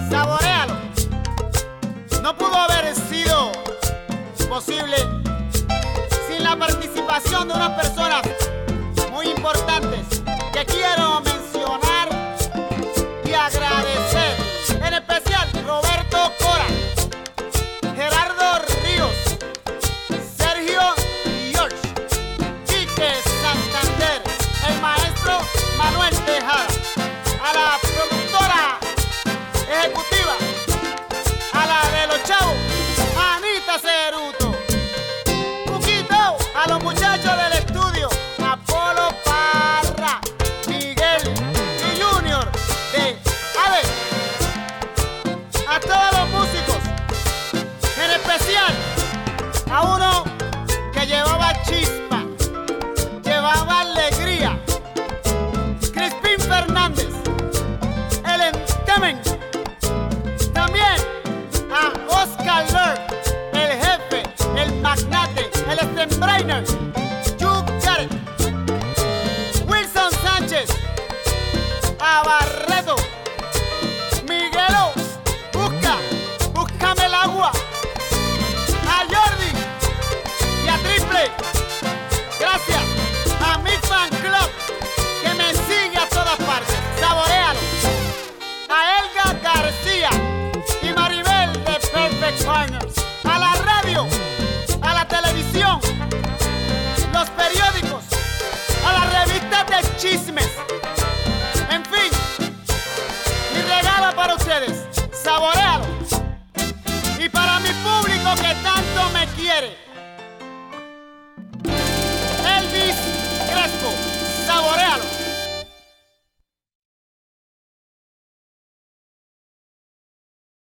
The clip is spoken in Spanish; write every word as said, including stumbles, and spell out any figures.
Saboréalo. No pudo haber sido posible sin la participación de unas personas muy importantes que quiero mencionar y agradecer. En especial Roberto Cora, Gerardo Ríos, Sergio George, Quique Santander, el maestro Manuel Tejada, a la productora ejecutiva, a la de los chavos, Anita Ceruto, Puquito, a los muchachos del estudio, Apolo Parra, Miguel y Junior de Ave, a todos los músicos, en especial a uno que llevaba chispa, llevaba alegría, Crispín Fernández, el Entemen. También a Oscar Ler, el jefe, el magnate, el Steinbrenner, You Got It. Wilson Sánchez, a Barreto, Miguelo, busca, búscame el agua, a Jordi y a Triple. Gracias a mi fan club que me sigue a todas partes. Saboréalo. A Elga García y Maribel de Perfect Partners. A la radio, a la televisión, los periódicos, a las revistas de chismes.